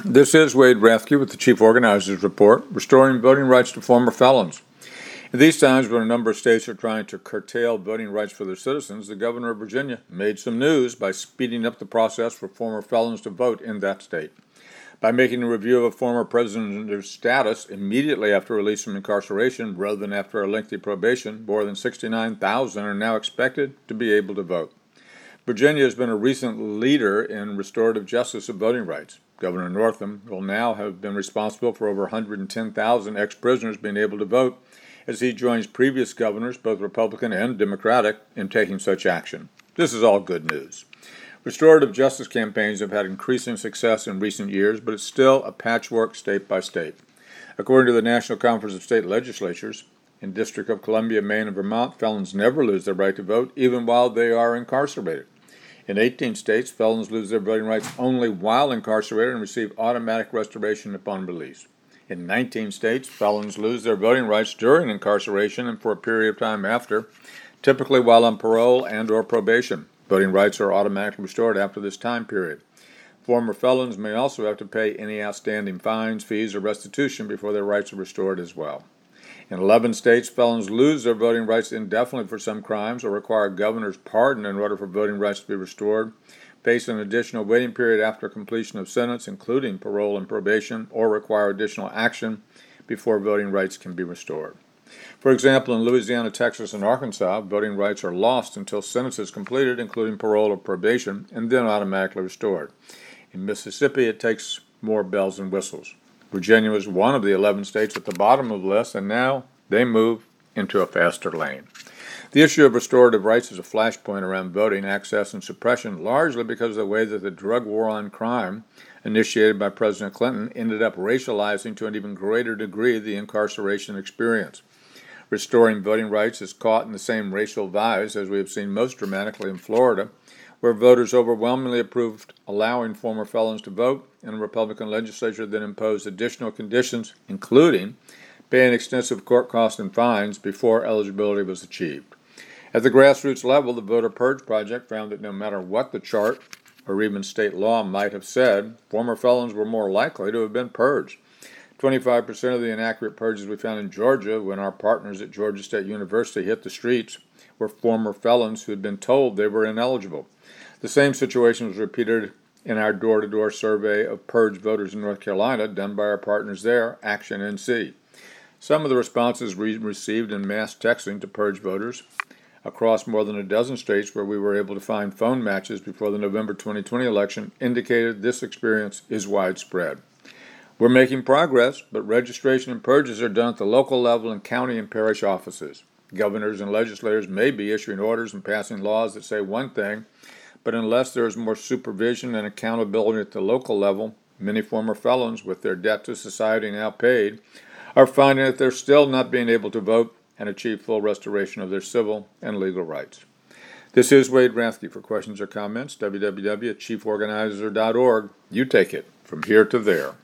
This is Wade Rathke with the Chief Organizer's Report, Restoring Voting Rights to Former Felons. In these times when a number of states are trying to curtail voting rights for their citizens, the governor of Virginia made some news by speeding up the process for former felons to vote in that state. By making a review of a former prisoner's status immediately after release from incarceration rather than after a lengthy probation, more than 69,000 are now expected to be able to vote. Virginia has been a recent leader in restorative justice of voting rights. Governor Northam will now have been responsible for over 110,000 ex-prisoners being able to vote as he joins previous governors, both Republican and Democratic, in taking such action. This is all good news. Restorative justice campaigns have had increasing success in recent years, but it's still a patchwork state by state. According to the National Conference of State Legislatures, in District of Columbia, Maine, and Vermont, felons never lose their right to vote, even while they are incarcerated. In 18 states, felons lose their voting rights only while incarcerated and receive automatic restoration upon release. In 19 states, felons lose their voting rights during incarceration and for a period of time after, typically while on parole and or probation. Voting rights are automatically restored after this time period. Former felons may also have to pay any outstanding fines, fees, or restitution before their rights are restored as well. In 11 states, felons lose their voting rights indefinitely for some crimes or require a governor's pardon in order for voting rights to be restored, face an additional waiting period after completion of sentence, including parole and probation, or require additional action before voting rights can be restored. For example, in Louisiana, Texas, and Arkansas, voting rights are lost until sentence is completed, including parole or probation, and then automatically restored. In Mississippi, it takes more bells and whistles. Virginia is one of the 11 states at the bottom of the list, and now they move into a faster lane. The issue of restorative rights is a flashpoint around voting access and suppression, largely because of the way that the drug war on crime, initiated by President Clinton, ended up racializing to an even greater degree the incarceration experience. Restoring voting rights is caught in the same racial vibes as we have seen most dramatically in Florida, where voters overwhelmingly approved allowing former felons to vote, and a Republican legislature then imposed additional conditions, including paying extensive court costs and fines before eligibility was achieved. At the grassroots level, the Voter Purge Project found that no matter what the chart or even state law might have said, former felons were more likely to have been purged. 25% of the inaccurate purges we found in Georgia when our partners at Georgia State University hit the streets were former felons who had been told they were ineligible. The same situation was repeated in our door-to-door survey of purged voters in North Carolina done by our partners there, Action NC. Some of the responses we received in mass texting to purge voters across more than a dozen states where we were able to find phone matches before the November 2020 election indicated this experience is widespread. We're making progress, but registration and purges are done at the local level in county and parish offices. Governors and legislators may be issuing orders and passing laws that say one thing, but unless there is more supervision and accountability at the local level, many former felons, with their debt to society now paid, are finding that they're still not being able to vote and achieve full restoration of their civil and legal rights. This is Wade Rathke. For questions or comments, www.chieforganizer.org. You take it from here to there.